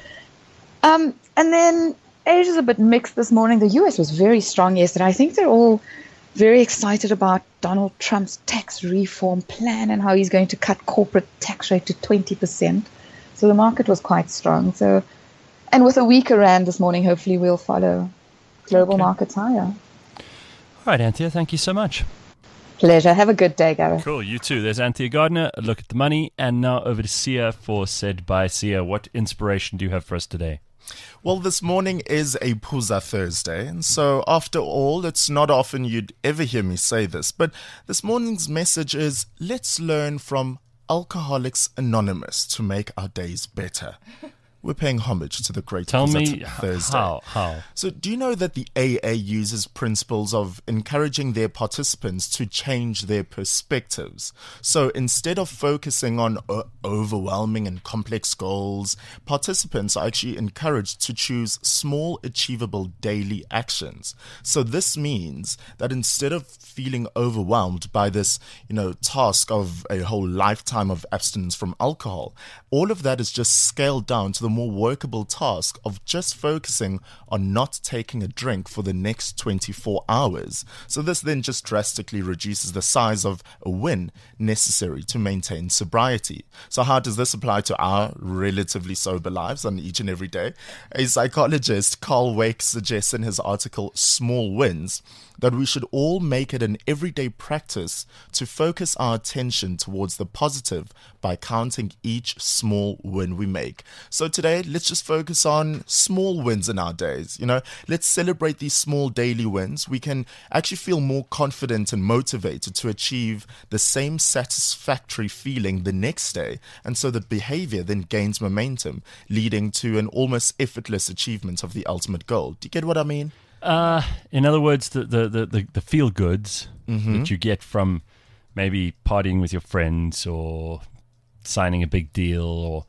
Um, and then Asia's a bit mixed this morning. The U S was very strong yesterday. I think they're all very excited about Donald Trump's tax reform plan and how he's going to cut corporate tax rate to twenty percent. So the market was quite strong. So, and with a weaker rand this morning, hopefully we'll follow global okay. markets higher. All right, Anthea, thank you so much. Pleasure. Have a good day, Gareth. Cool. You too. There's Anthea Gardner. A look at the money. And now over to Sia for Said by Sia. What inspiration do you have for us today? Well, this morning is a Phuza Thursday, and so after all, it's not often you'd ever hear me say this, but this morning's message is, let's learn from Alcoholics Anonymous to make our days better. We're paying homage to the great Tell Phuza me Thursday. how, how. So do you know that the A A uses principles of encouraging their participants to change their perspectives? So instead of focusing on uh, overwhelming and complex goals, participants are actually encouraged to choose small, achievable daily actions. So this means that instead of feeling overwhelmed by this, you know, task of a whole lifetime of abstinence from alcohol, all of that is just scaled down to the more workable task of just focusing on not taking a drink for the next twenty-four hours. So this then just drastically reduces the size of a win necessary to maintain sobriety. So how does this apply to our relatively sober lives on each and every day? A psychologist, Carl Wake, suggests in his article Small Wins that we should all make it an everyday practice to focus our attention towards the positive by counting each small win we make. So today, let's just focus on small wins in our days. You know, let's celebrate these small daily wins. We can actually feel more confident and motivated to achieve the same satisfactory feeling the next day. And so the behavior then gains momentum, leading to an almost effortless achievement of the ultimate goal. Do you get what I mean? Uh, in other words, the, the, the, the, the feel goods Mm-hmm. that you get from maybe partying with your friends or signing a big deal or,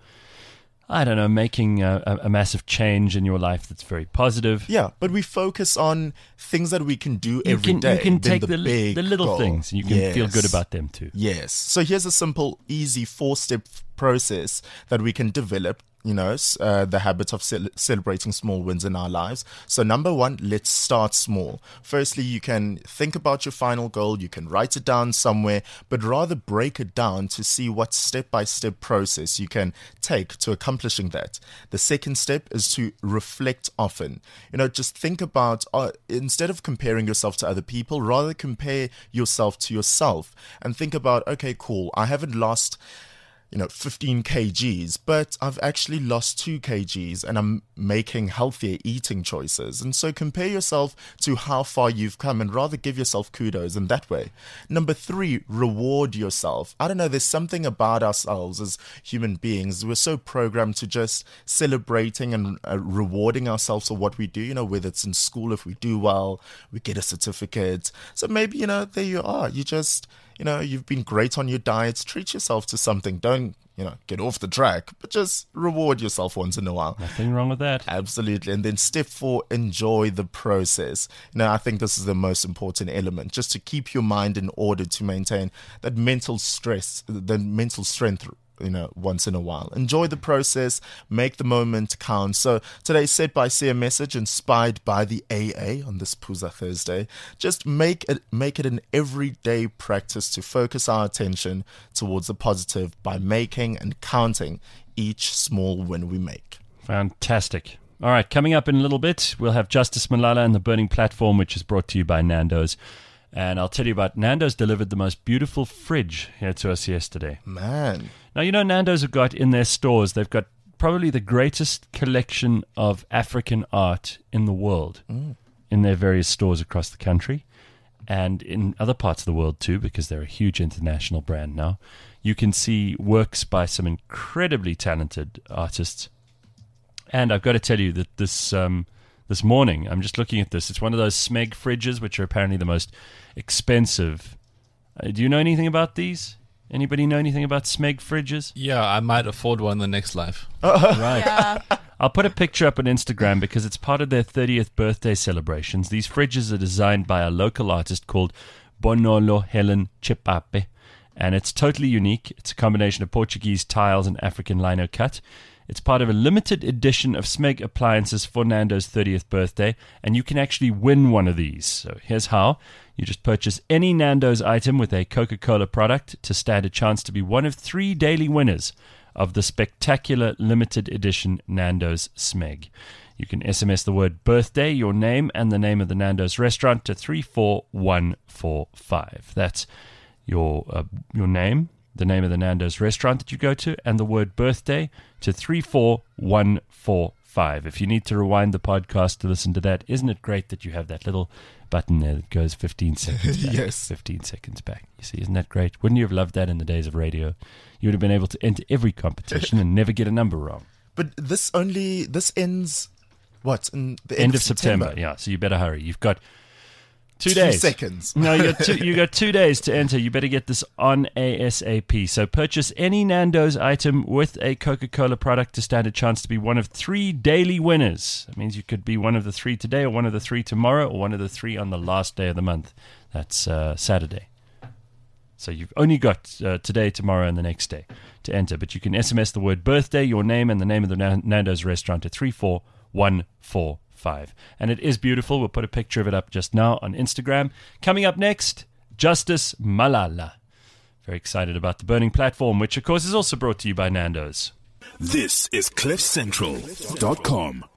I don't know, making a, a massive change in your life that's very positive. Yeah, but we focus on things that we can do You every can, day. you can than take the, the, li- big the little goal. things and you can Yes. feel good about them too. Yes. So here's a simple, easy four-step process that we can develop, you know, s- uh, the habit of cel- celebrating small wins in our lives. So number one, let's start small. Firstly, you can think about your final goal. You can write it down somewhere, but rather break it down to see what step-by-step process you can take to accomplishing that. The second step is to reflect often. You know, just think about, uh, instead of comparing yourself to other people, rather compare yourself to yourself and think about, okay, cool, I haven't lost you know, fifteen kilograms, but I've actually lost two kilograms and I'm making healthier eating choices. And so compare yourself to how far you've come and rather give yourself kudos in that way. Number three, reward yourself. I don't know, there's something about ourselves as human beings. We're so programmed to just celebrating and uh, rewarding ourselves for what we do, you know, whether it's in school, if we do well, we get a certificate. So maybe, you know, there you are. You just, you know, you've been great on your diets. Treat yourself to something. Don't, you know, get off the track, but just reward yourself once in a while. Nothing wrong with that. Absolutely. And then step four, enjoy the process. You know, I think this is the most important element, just to keep your mind in order to maintain that mental stress, the mental strength, you know, once in a while. Enjoy the process, make the moment count. So today's Set by See a message inspired by the A A on this Phuza Thursday. Just make it make it an everyday practice to focus our attention towards the positive by making and counting each small win we make. Fantastic. All right, coming up in a little bit, we'll have Justice Malala and the Burning Platform, which is brought to you by Nando's. And I'll tell you about Nando's delivered the most beautiful fridge here to us yesterday. Man. Now, you know, Nando's have got in their stores, they've got probably the greatest collection of African art in the world mm. in their various stores across the country and in other parts of the world too, because they're a huge international brand now. You can see works by some incredibly talented artists. And I've got to tell you that this um, this morning, I'm just looking at this. It's one of those Smeg fridges, which are apparently the most expensive. Uh, do you know anything about these? Anybody know anything about Smeg fridges? Yeah, I might afford one in the next life. Right. Yeah. I'll put a picture up on Instagram because it's part of their thirtieth birthday celebrations. These fridges are designed by a local artist called Bonolo Helen Chipape, and it's totally unique. It's a combination of Portuguese tiles and African lino cut. It's part of a limited edition of Smeg appliances for Nando's thirtieth birthday, and you can actually win one of these. So here's how. You just purchase any Nando's item with a Coca-Cola product to stand a chance to be one of three daily winners of the spectacular limited edition Nando's Smeg. You can S M S the word birthday, your name, and the name of the Nando's restaurant to three four one four five. That's your uh, your name, the name of the Nando's restaurant that you go to, and the word birthday to three four one four five. If you need to rewind the podcast to listen to that, isn't it great that you have that little button there that goes fifteen seconds back? Yes. fifteen seconds back. You see, isn't that great? Wouldn't you have loved that in the days of radio? You would have been able to enter every competition and never get a number wrong. But this only, this ends, what, in the End, end, of September. September? Yeah, so you better hurry. You've got two, Two days. seconds. No, you got two, you got two days to enter. You better get this on ASAP. So purchase any Nando's item with a Coca-Cola product to stand a chance to be one of three daily winners. That means you could be one of the three today, or one of the three tomorrow, or one of the three on the last day of the month. That's uh, Saturday. So you've only got uh, today, tomorrow, and the next day to enter. But you can S M S the word birthday, your name, and the name of the Nan- Nando's restaurant to three four one four five. And it is beautiful. We'll put a picture of it up just now on Instagram. Coming up next, Justice Malala. Very excited about the Burning Platform, which, of course, is also brought to you by Nando's. This is cliff central dot com.